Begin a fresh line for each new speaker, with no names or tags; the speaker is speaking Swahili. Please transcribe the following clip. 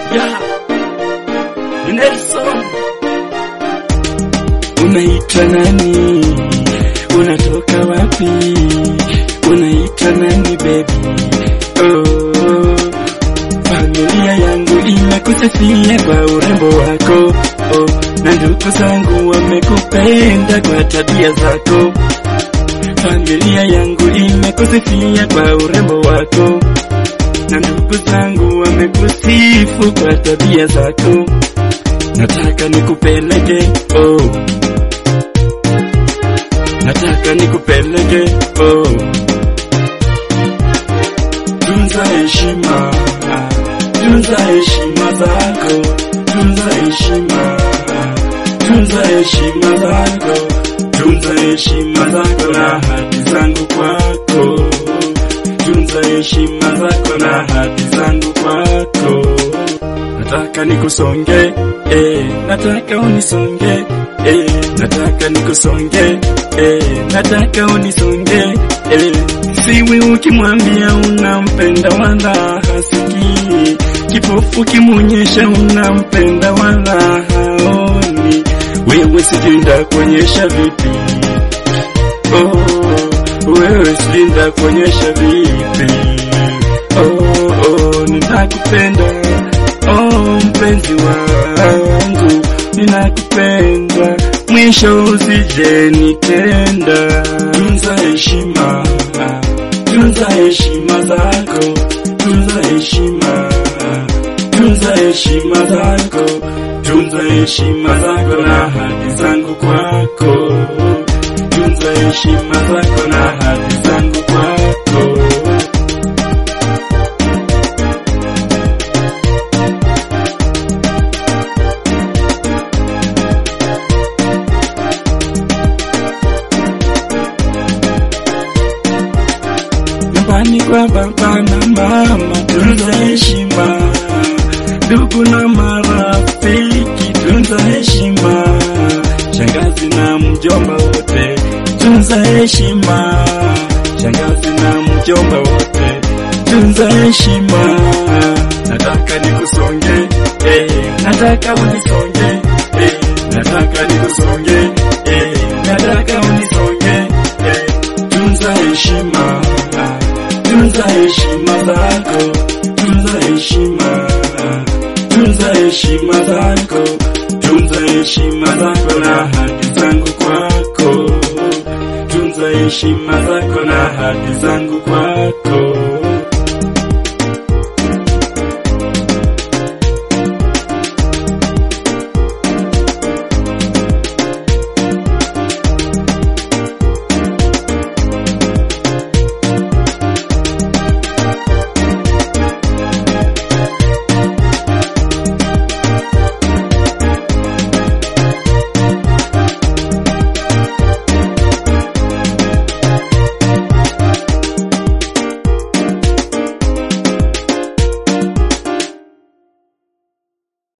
Yeah, Nelson. Unaitwa nani? Unatoka wapi? Unaitwa nani baby? Oh, familia yangu imekusifia kwa urembo wako. Oh, na ndugu zangu wamekupenda kwa tabia zako. Familia yangu imekusifia kwa urembo wako. Na ndugu zangu wamekusifu kwa tabia zako. Nataka nikupeleke, oh, nataka nikupeleke, oh. Tunza heshima, tunza heshima zako, tunza heshima, tunza heshima zako, tunza heshima zako na haki zangu kwako. Tunza heshima zako na haki zangu kwako. Nataka nikusonge, nataka unisonge, nataka nikusonge, nataka unisonge, siwi ukimwambia unampenda wala hasikii, kipofu kimuonyesha unampenda wala haoni. Wewe sijui ndakuonyesha vipi, oh, wewe sijui ndakuonyesha vipi, oh, ninakupenda, oh, mpenzi wangu, ninakupenda, mwisho usije nitenda. Tunza heshima, tunza heshima zako, tunza heshima, tunza heshima zako, tunza heshima zako na haki zangu kwako. Tunza heshima zako na haki zangu kwako. Nyumbani kwa baba na mama tunza heshima, ndugu na marafiki tunza heshima, shangazi na mjomba wote tunza heshima, shangazi na mjomba wote tunza heshima. Nataka nikusonge, nataka unisonge, nataka nikusonge, nataka unisonge, tunza heshima, tunza heshima zako, tunza heshima, tunza heshima zako, tunza heshima zako na haki zangu kwako. Tunza heshima zako na haki zangu kwako.